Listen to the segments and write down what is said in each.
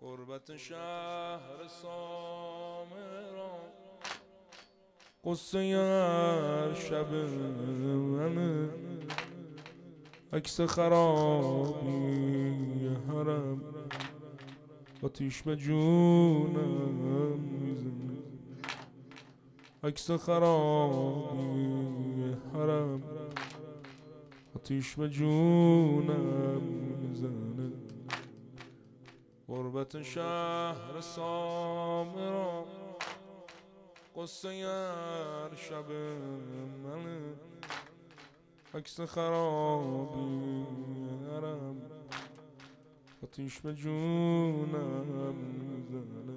غربت شهر سامران قصه هر شب منه، عکس خرابی حرم آتیش به جونم میزنه. عکس خرابی حرم آتیش به جونم میزنه. غربت شهر سامران قصه هر شب منه، عکس خرابی حرم آتیش به جونم میزنه.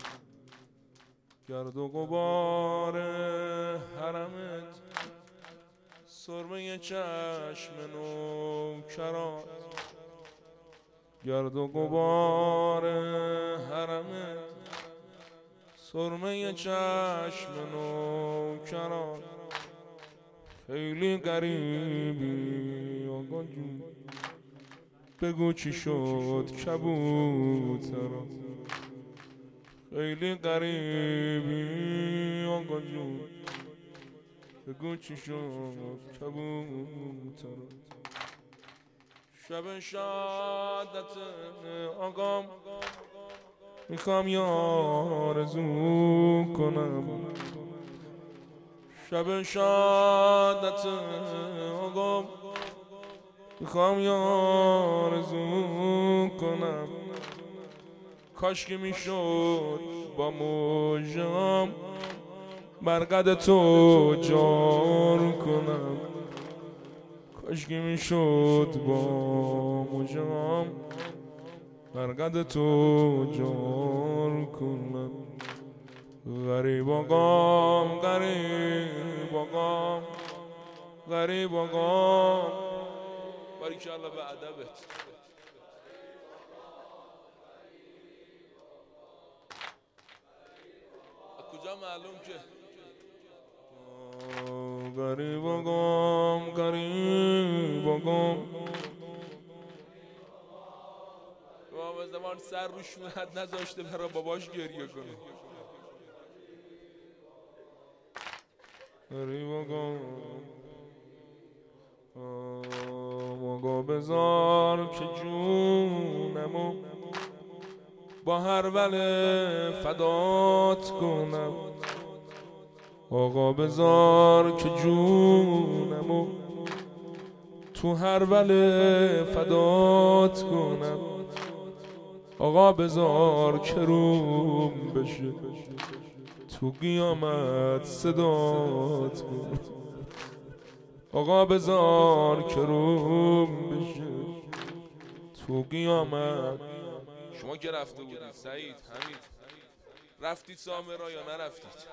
گرد و غبار حرمت سرمه چشم نوکرات، گرد و غبار حرمت سرمه چشم نوکرات. خیلی غریبی آقا جون، بگو چی شد کبوترا. خیلی غریبی آقا جون، بگو چی شد کبوترا. شب شادت آقام میخوام یه آرزو کنم. شب شادت آقام میخوام یه آرزو کنم. کاش که میشد با موجم برقد تو جار کنم. کاش که میشد با موجم برقد تو جار کنم. غریب آقام غریب آقام غریب آقام، باریکالله به ادبت. کجا معلوم که غریب آقام غریب آقام. بابا زمان سر روش میاد نذاشته برا باباش گریه کنه. غریب آقام آقا بذار که جونمو با هر وله فدات کنم. آقا بذار که جونمو تو هر وله فدات کنم. آقا بذار که روم بشه تو قیامت صدات کنم. آقا بذار که روم بشه تو قیامت. شما که رفته بودید سعید حمید، رفتید سامرا یا نرفتید؟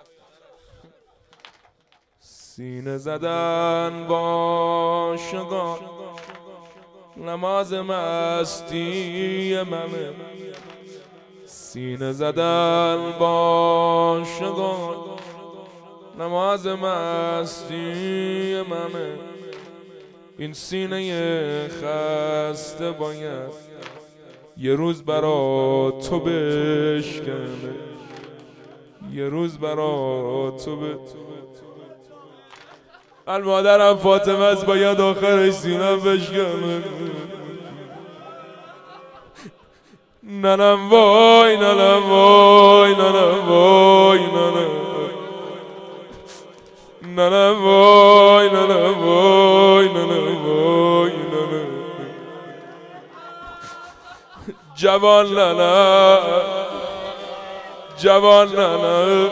سینه زدن با عاشقان نماز مستی منه. سینه زدن با عاشقان نماز مستی منه. این سینه خسته باید یه روز برا تو بشکنه. یه روز برا تو المادرم فاطمه است، باید آخرش سینم بشکنه. ننم وای ننم وای ننم وای ننم ننم وای ننم وای ننم وای ننم. جوان ننه جوان ننه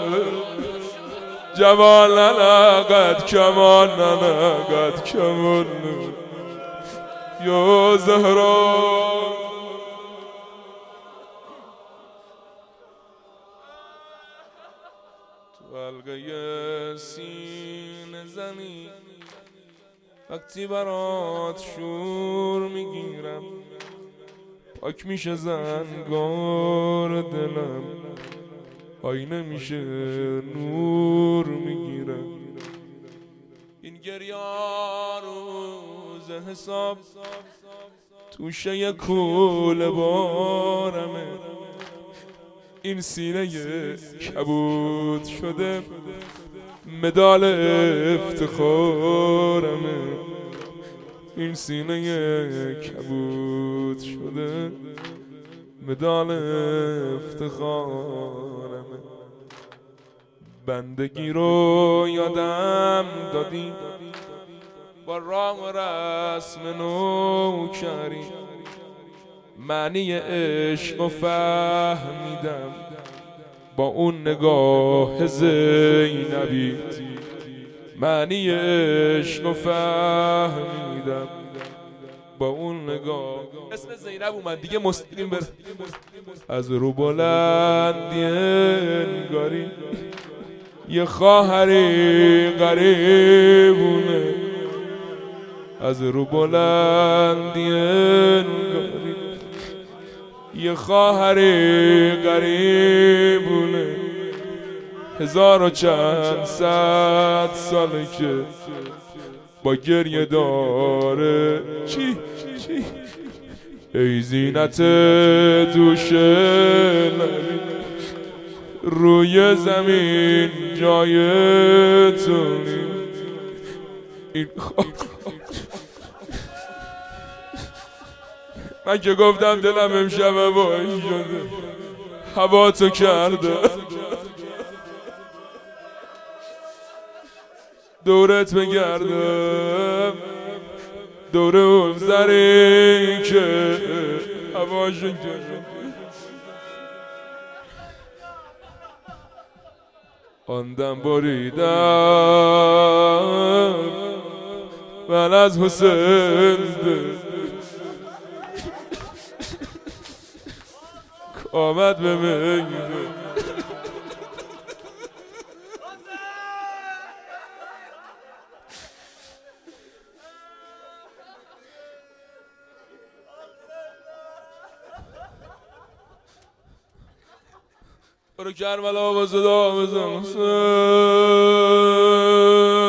جوان ننه قد کمان ننه قد کمان ننه یا زهرا. تو حلقه سینه زنی وقتی برات شور میگیرم، پاک میشه زنگار دلم، آینه میشه نور میگیرم. این گریه روز حساب توشه یه کوله بارمه. این سینه کبود شده مدال افتخارمه. این سینه کبود شده مدال افتخارمه. بندگی رو یادم دادی با رام و رسم نوکری، معنی عشق و فهمیدم با اون نگاه زینبی. معنی عشق و فهمیدم با اون نگاه. اسم زینب اومد دیگه مستقیم بر از رو بلندی انگاری یه خواهری غریبونه. از رو بلندی انگاری یه خواهری غریبونه. 1400 ساله که با گریه داره. چی؟ ای زینت دوشه روی زمین جای تو این من که گفتم دلم امشب وای شده هوا تو کرده. دورت بگردم دور اون زری که هواشو کرده. آندم بریدم من از حسین آمد به من برو کربلا با صدا بزن حسین.